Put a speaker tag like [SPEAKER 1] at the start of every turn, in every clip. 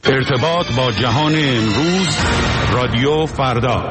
[SPEAKER 1] ارتباط با جهان امروز، رادیو فردا.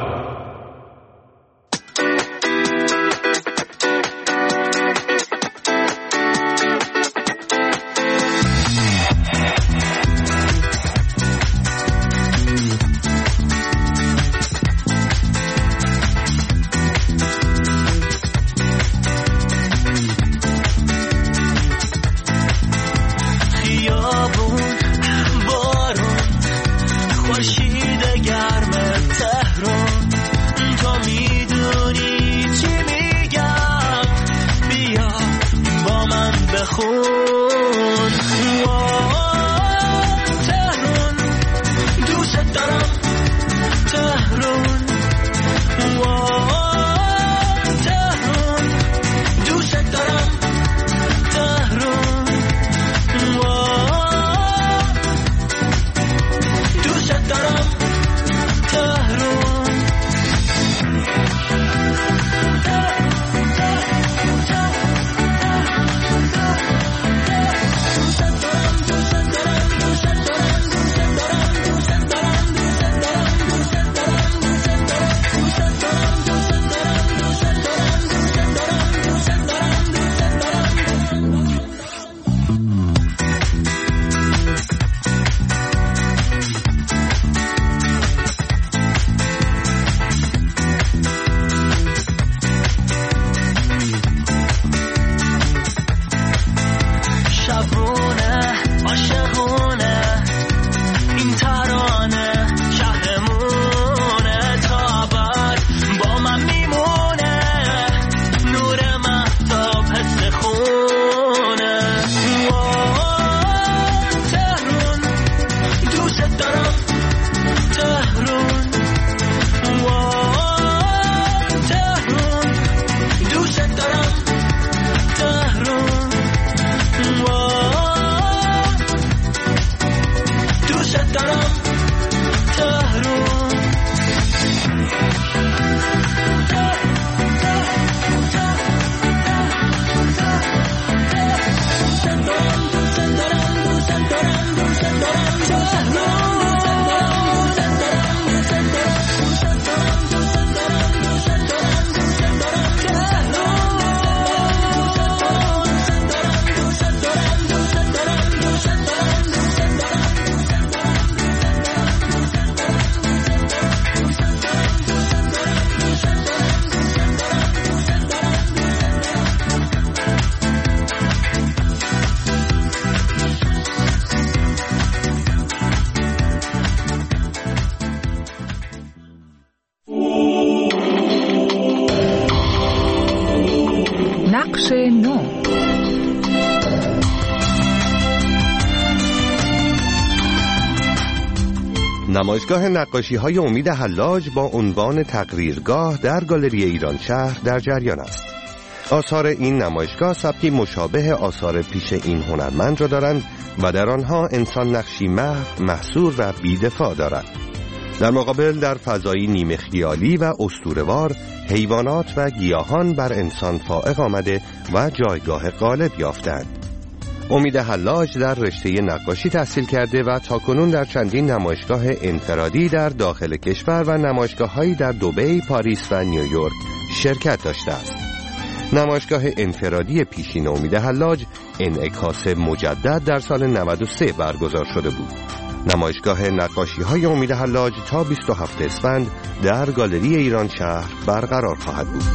[SPEAKER 2] نمایشگاه نقاشی‌های امید حلاج با عنوان تقریرگاه در گالری ایران شهر در جریان است. آثار این نمایشگاه سبکی مشابه آثار پیش این هنرمند را دارند و در آنها انسان نقشی محو، محصور و بی‌دفاع دارد. در مقابل در فضایی نیمه خیالی و اسطوره‌وار، حیوانات و گیاهان بر انسان فائق آمده و جایگاه غالب یافتند. امید حلاج در رشته نقاشی تحصیل کرده و تاکنون در چندین نمایشگاه انفرادی در داخل کشور و نمایشگاه‌هایی در دبی، پاریس و نیویورک شرکت داشته است. نمایشگاه انفرادی پیشین امید حلاج انعکاس مجدد در سال 93 برگزار شده بود. نمایشگاه نقاشی‌های امید حلاج تا 27 اسفند در گالری ایران شهر برقرار خواهد بود.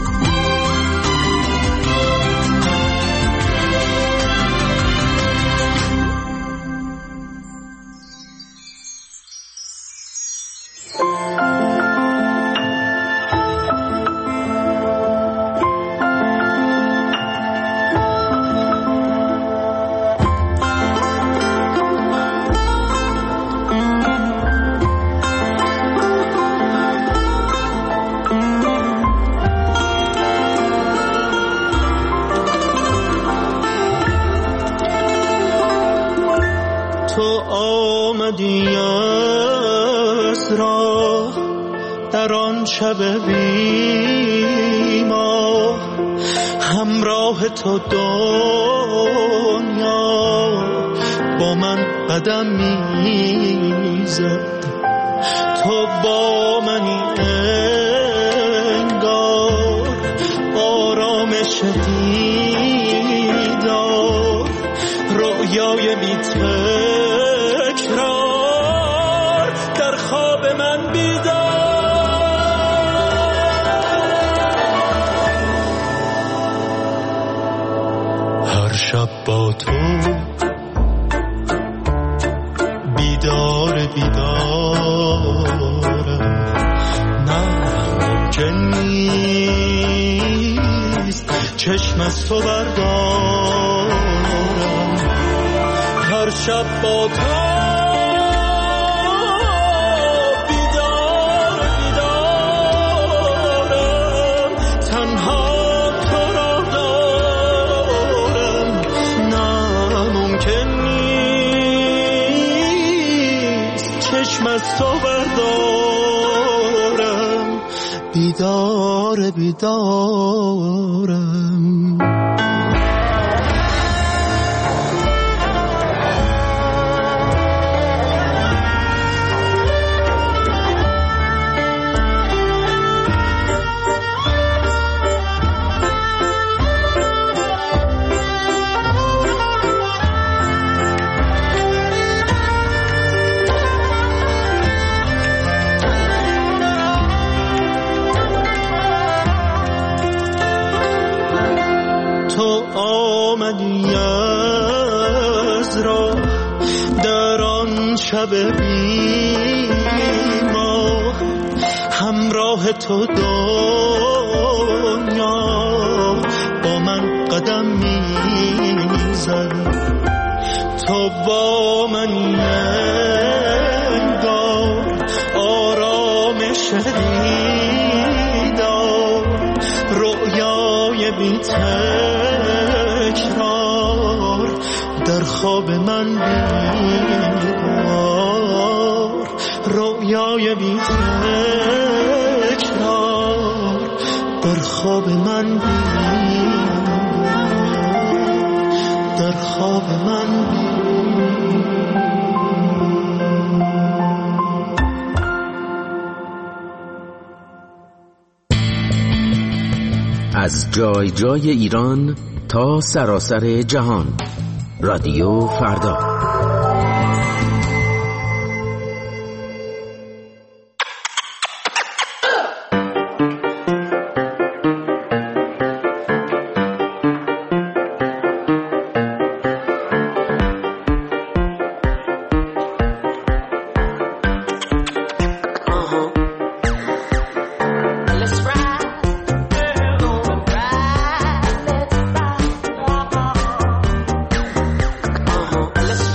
[SPEAKER 3] آمدی از راه در آن شب بیما، همراه تو دنیا با من قدم میزد. تو با منی انگار آرامش دیدار، رویای بی تکرار در خواب من بیدار. هر شب با تو بیدار نه ممکن نیست چشم از تو بردارم. هر شب با تو بیدارم، تنها تو را دارم. نه ممکن نیست چشم از تو بردارم. بیدارم تو آمدی از راه در آن شب بی‌ماه، همراه تو دنیا با من قدم میزد. تو با من انگار آرامش دیدار، رویای بی تکرار در خواب من بیدار، رویای بی تکرار در خواب من بیدار، در خواب من بیدار.
[SPEAKER 4] از جای جای ایران تا سراسر جهان، رادیو فردا.
[SPEAKER 5] Let's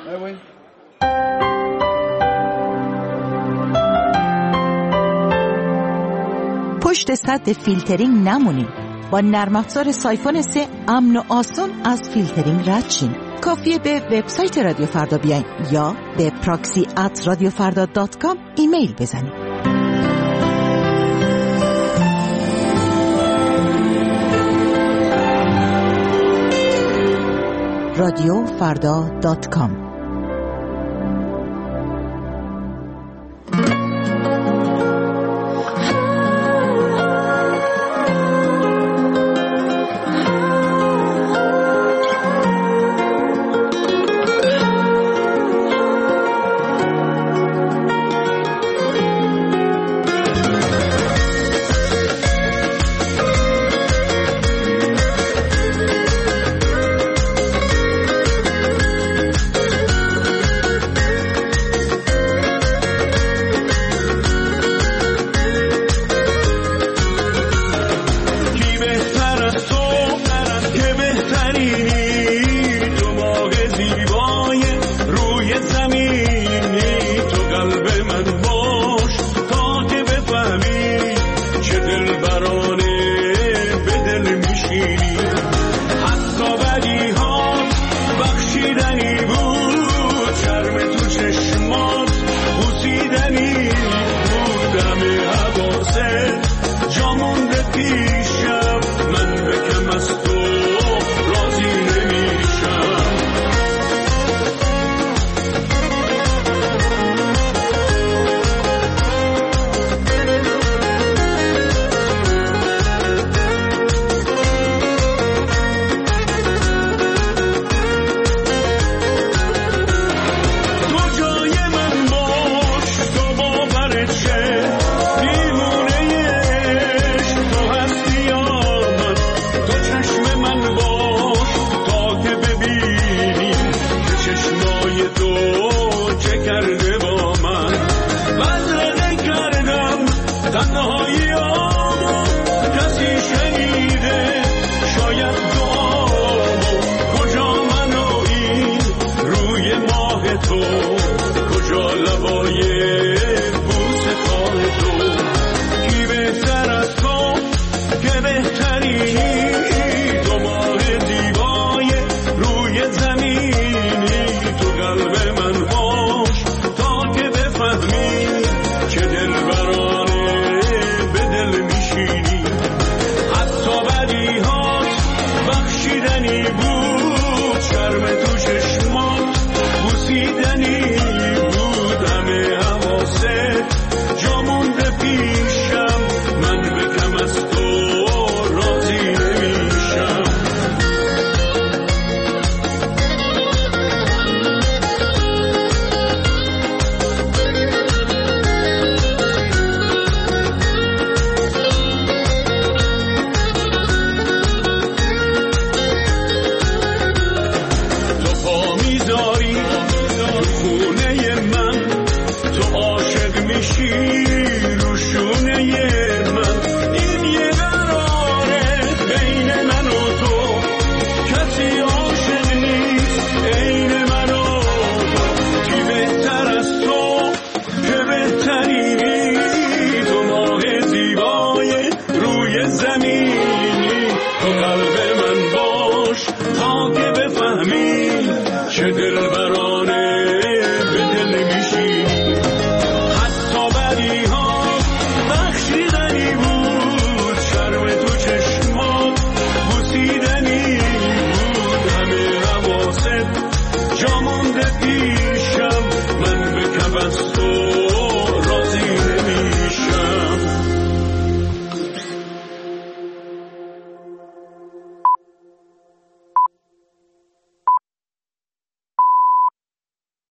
[SPEAKER 5] پشت سد فیلترینگ نمونید. با نرم افزار سایفون 3 امن و آسان از فیلترینگ رد شین. کافیه به وبسایت رادیو فردا بیاین یا به proxy@radiofarda.com ایمیل بزنید. radiofarda.com.
[SPEAKER 3] بود شرم تو چشمات بوسیده